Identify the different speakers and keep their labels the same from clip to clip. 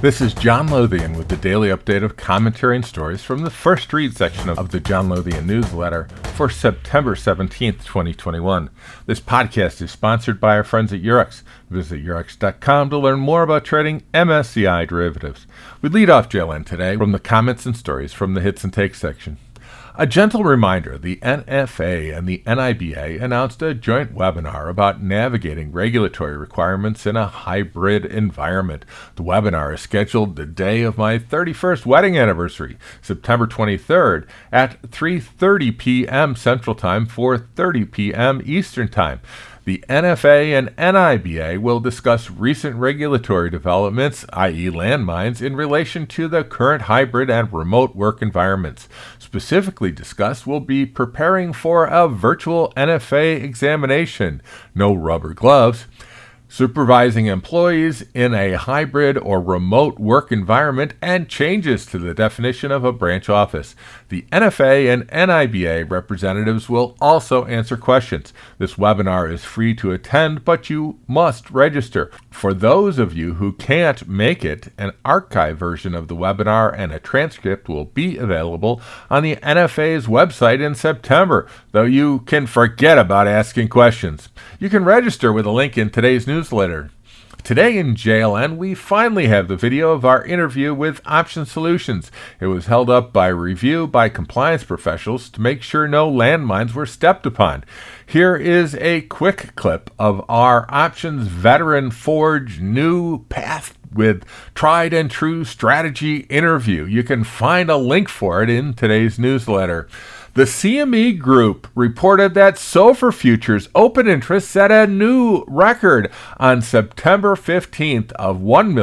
Speaker 1: This is John Lothian with the daily update of commentary and stories from the First Read section of the John Lothian newsletter for September 17th, 2021. This podcast is sponsored by our friends at Eurex. Visit Eurex.com to learn more about trading MSCI derivatives. We lead off JLN today from the comments and stories from the Hits and Takes section. A gentle reminder, the NFA and the NIBA announced a joint webinar about navigating regulatory requirements in a hybrid environment. The webinar is scheduled the day of my 31st wedding anniversary, September 23rd at 3:30 p.m. Central Time, 4:30 p.m. Eastern Time. The NFA and NIBA will discuss recent regulatory developments, i.e. landmines, in relation to the current hybrid and remote work environments. Specifically discussed will be preparing for a virtual NFA examination, no rubber gloves, supervising employees in a hybrid or remote work environment, and changes to the definition of a branch office. The NFA and NIBA representatives will also answer questions. This webinar is free to attend, but you must register. For those of you who can't make it, an archive version of the webinar and a transcript will be available on the NFA's website in September, though you can forget about asking questions. You can register with a link in today's newsletter. Today in JLN, we finally have the video of our interview with Option Solutions. It was held up by review by compliance professionals to make sure no landmines were stepped upon. Here is a quick clip of our Options Veteran Forge New Path with Tried and True Strategy interview. You can find a link for it in today's newsletter. The CME Group reported that SOFR futures open interest set a new record on September 15th of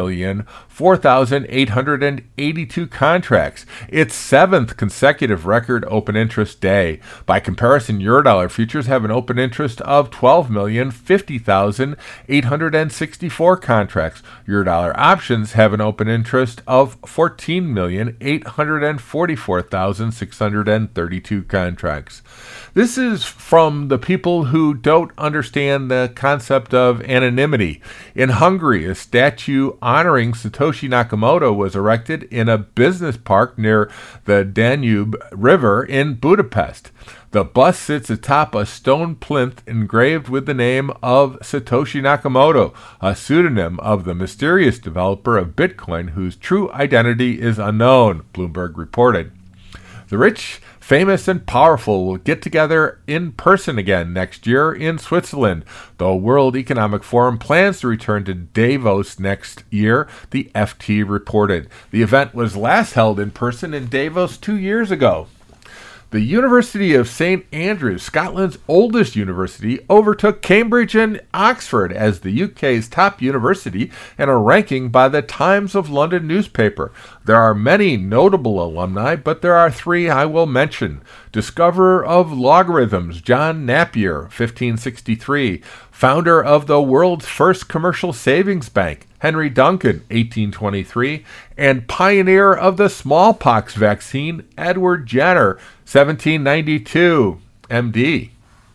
Speaker 1: 1,004,882 contracts, its seventh consecutive record open interest day. By comparison, Eurodollar futures have an open interest of 12,050,864 contracts. Eurodollar options have an open interest of 14,844,632 contracts. This is from the people who don't understand the concept of anonymity. In Hungary, a statue honoring Satoshi Nakamoto was erected in a business park near the Danube River in Budapest. The bust sits atop a stone plinth engraved with the name of Satoshi Nakamoto, a pseudonym of the mysterious developer of Bitcoin whose true identity is unknown, Bloomberg reported. The rich, famous, and powerful will get together in person again next year in Switzerland. The World Economic Forum plans to return to Davos next year, the FT reported. The event was last held in person in Davos 2 years ago. The University of St. Andrews, Scotland's oldest university, overtook Cambridge and Oxford as the UK's top university in a ranking by the Times of London newspaper. There are many notable alumni, but there are three I will mention. Discoverer of logarithms, John Napier, 1563. Founder of the world's first commercial savings bank, Henry Duncan, 1823. And pioneer of the smallpox vaccine, Edward Jenner, 1792, MD.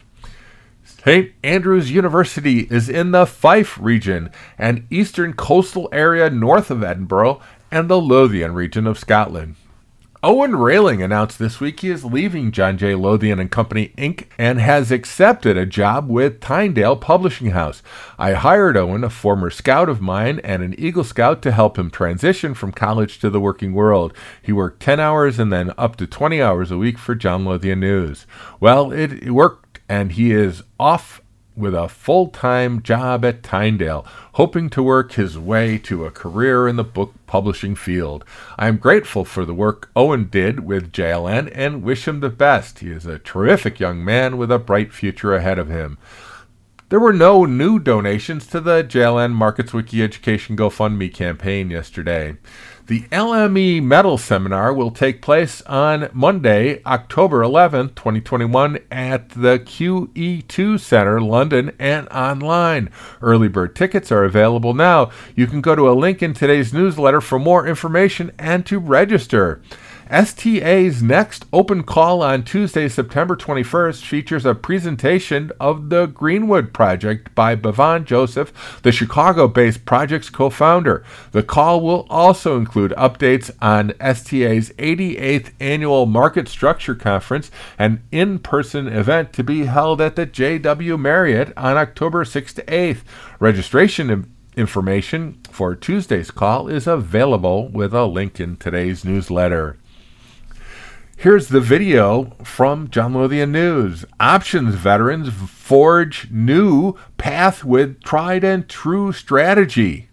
Speaker 1: St. Andrews University is in the Fife region, an eastern coastal area north of Edinburgh, and the Lothian region of Scotland. Owen Railing announced this week he is leaving John J. Lothian & Company, Inc. and has accepted a job with Tyndale Publishing House. I hired Owen, a former scout of mine and an Eagle Scout, to help him transition from college to the working world. He worked 10 hours and then up to 20 hours a week for John Lothian News. Well, it worked, and he is off with a full-time job at Tyndale, hoping to work his way to a career in the book publishing field. I am grateful for the work Owen did with JLN and wish him the best. He is a terrific young man with a bright future ahead of him. There were no new donations to the JLN Markets Wiki Education GoFundMe campaign yesterday. The LME Metal Seminar will take place on Monday, October 11th, 2021 at the QE2 Center, London, and online. Early bird tickets are available now. You can go to a link in today's newsletter for more information and to register. STA's next open call on Tuesday, September 21st, features a presentation of the Greenwood Project by Bhavan Joseph, the Chicago-based project's co-founder. The call will also include updates on STA's 88th Annual Market Structure Conference, an in-person event to be held at the JW Marriott on October 6th to 8th. Registration information for Tuesday's call is available with a link in today's newsletter. Here's the video from John Lothian News. Options veterans forge new path with tried and true strategy.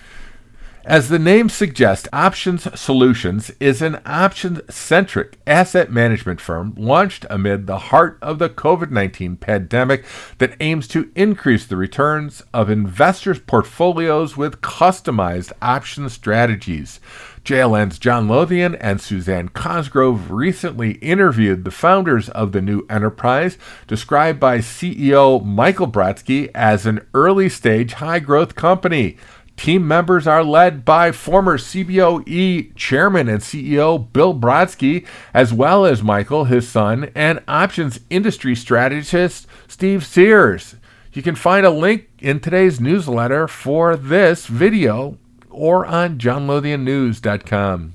Speaker 1: As the name suggests, Options Solutions is an options-centric asset management firm launched amid the heart of the COVID-19 pandemic that aims to increase the returns of investors' portfolios with customized option strategies. JLN's John Lothian and Suzanne Cosgrove recently interviewed the founders of the new enterprise, described by CEO Michael Brodsky as an early-stage high-growth company. Team members are led by former CBOE chairman and CEO Bill Brodsky, as well as Michael, his son, and options industry strategist Steve Sears. You can find a link in today's newsletter for this video or on johnlothiannews.com.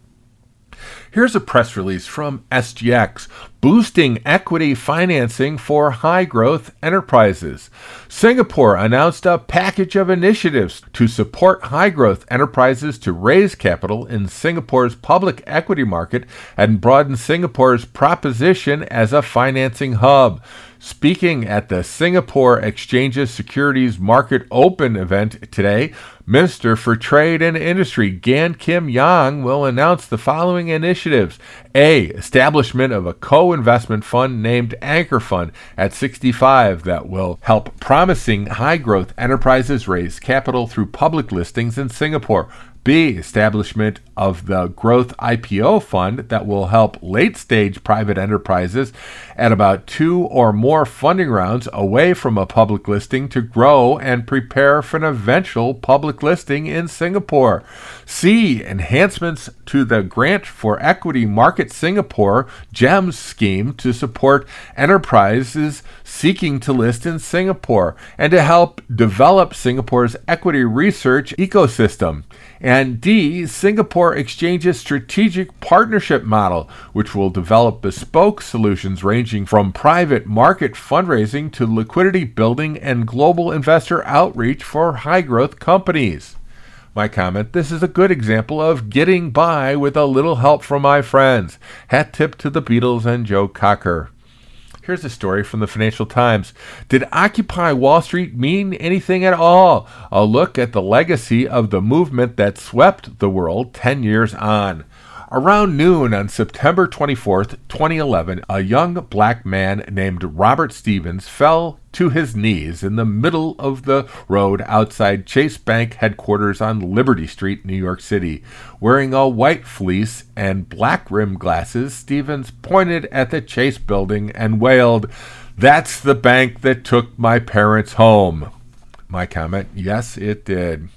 Speaker 1: Here's a press release from SGX, boosting equity financing for high-growth enterprises. Singapore announced a package of initiatives to support high-growth enterprises to raise capital in Singapore's public equity market and broaden Singapore's proposition as a financing hub. Speaking at the Singapore Exchange's Securities Market Open event today, Minister for Trade and Industry Gan Kim Yang will announce the following initiatives. A. Establishment of a co-investment fund named Anchor Fund at 65 that will help promising high-growth enterprises raise capital through public listings in Singapore. B. Establishment of the Growth IPO Fund that will help late-stage private enterprises at about 2 or more funding rounds away from a public listing to grow and prepare for an eventual public listing in Singapore. C. Enhancements to the Grant for Equity Market Singapore GEMS scheme to support enterprises seeking to list in Singapore and to help develop Singapore's equity research ecosystem. And D, Singapore Exchange's strategic partnership model, which will develop bespoke solutions ranging from private market fundraising to liquidity building and global investor outreach for high-growth companies. My comment, this is a good example of getting by with a little help from my friends. Hat tip to the Beatles and Joe Cocker. Here's a story from the Financial Times. Did Occupy Wall Street mean anything at all? A look at the legacy of the movement that swept the world 10 years on. Around noon on September 24th, 2011, a young black man named Robert Stevens fell to his knees in the middle of the road outside Chase Bank headquarters on Liberty Street, New York City. Wearing a white fleece and black rimmed glasses, Stevens pointed at the Chase building and wailed, "That's the bank that took my parents home." My comment, yes, it did.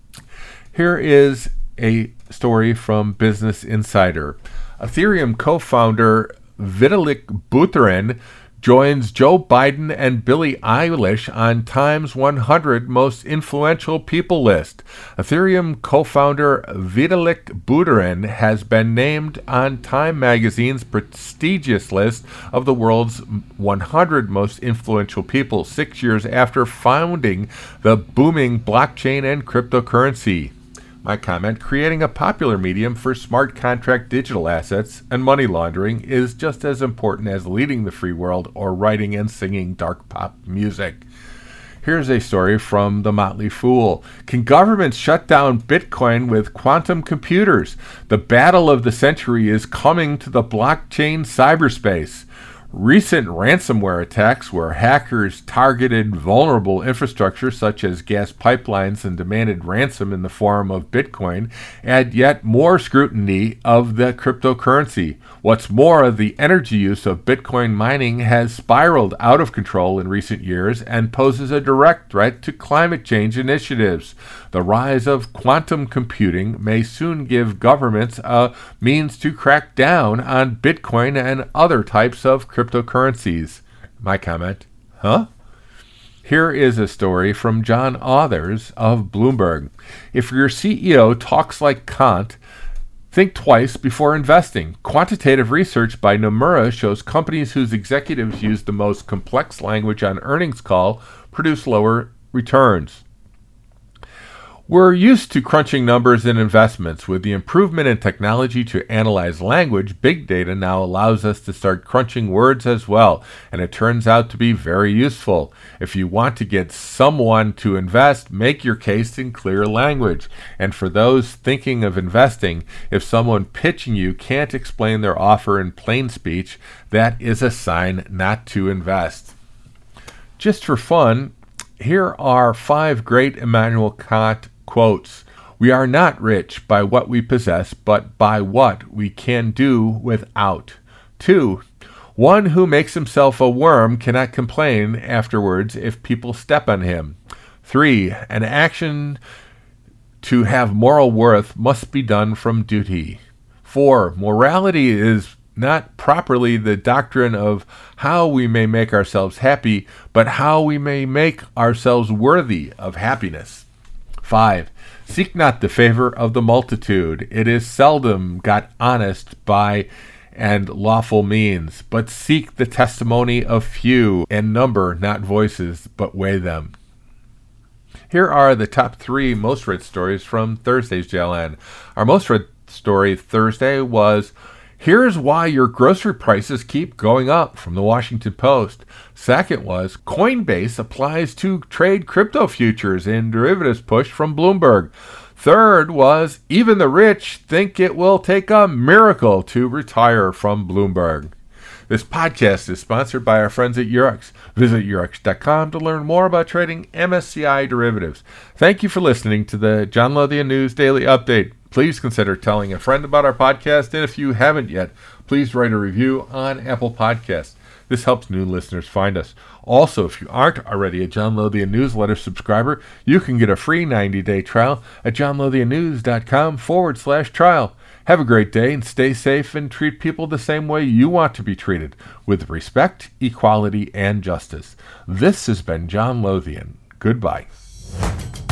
Speaker 1: Here is a story from Business Insider. Ethereum co-founder Vitalik Buterin joins Joe Biden and Billie Eilish on Time's 100 Most Influential People list. Ethereum co-founder Vitalik Buterin has been named on Time magazine's prestigious list of the world's 100 most influential people 6 years after founding the booming blockchain and cryptocurrency. My comment, creating a popular medium for smart contract digital assets and money laundering is just as important as leading the free world or writing and singing dark pop music. Here's a story from The Motley Fool. Can governments shut down Bitcoin with quantum computers? The battle of the century is coming to the blockchain cyberspace. Recent ransomware attacks where hackers targeted vulnerable infrastructure such as gas pipelines and demanded ransom in the form of Bitcoin add yet more scrutiny of the cryptocurrency. What's more, the energy use of Bitcoin mining has spiraled out of control in recent years and poses a direct threat to climate change initiatives. The rise of quantum computing may soon give governments a means to crack down on Bitcoin and other types of cryptocurrencies. My comment, huh? Here is a story from John Authers of Bloomberg. If your CEO talks like Kant, think twice before investing. Quantitative research by Nomura shows companies whose executives use the most complex language on earnings call produce lower returns. We're used to crunching numbers in investments. With the improvement in technology to analyze language, big data now allows us to start crunching words as well, and it turns out to be very useful. If you want to get someone to invest, make your case in clear language. And for those thinking of investing, if someone pitching you can't explain their offer in plain speech, that is a sign not to invest. Just for fun, here are 5 great Immanuel Kant quotes. We are not rich by what we possess, but by what we can do without. 2. One who makes himself a worm cannot complain afterwards if people step on him. 3. An action to have moral worth must be done from duty. 4. Morality is not properly the doctrine of how we may make ourselves happy, but how we may make ourselves worthy of happiness. 5. Seek not the favor of the multitude. It is seldom got honest by and lawful means, but seek the testimony of few, and number not voices, but weigh them. Here are the top 3 most read stories from Thursday's JLN. Our most read story Thursday was Here's Why Your Grocery Prices Keep Going Up from the Washington Post. Second was Coinbase applies to trade crypto futures in derivatives push from Bloomberg. Third was Even the Rich Think It Will Take a Miracle to Retire from Bloomberg. This podcast is sponsored by our friends at Eurex. Visit Eurex.com to learn more about trading MSCI derivatives. Thank you for listening to the John Lothian News Daily Update. Please consider telling a friend about our podcast, and if you haven't yet, please write a review on Apple Podcasts. This helps new listeners find us. Also, if you aren't already a John Lothian newsletter subscriber, you can get a free 90-day trial at johnlothiannews.com/trial. Have a great day and stay safe and treat people the same way you want to be treated, with respect, equality, and justice. This has been John Lothian. Goodbye.